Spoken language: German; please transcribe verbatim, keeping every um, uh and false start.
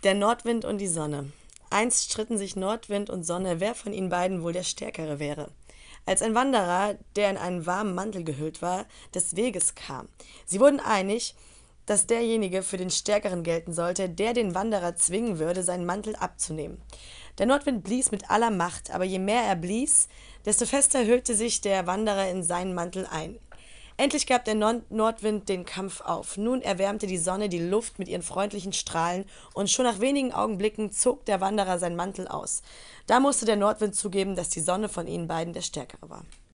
Der Nordwind und die Sonne. Einst stritten sich Nordwind und Sonne, wer von ihnen beiden wohl der Stärkere wäre. Als ein Wanderer, der in einen warmen Mantel gehüllt war, des Weges kam. Sie wurden einig, dass derjenige für den Stärkeren gelten sollte, der den Wanderer zwingen würde, seinen Mantel abzunehmen. Der Nordwind blies mit aller Macht, aber je mehr er blies, desto fester hüllte sich der Wanderer in seinen Mantel ein. Endlich gab der Nordwind den Kampf auf. Nun erwärmte die Sonne die Luft mit ihren freundlichen Strahlen, und schon nach wenigen Augenblicken zog der Wanderer seinen Mantel aus. Da musste der Nordwind zugeben, dass die Sonne von ihnen beiden der Stärkere war.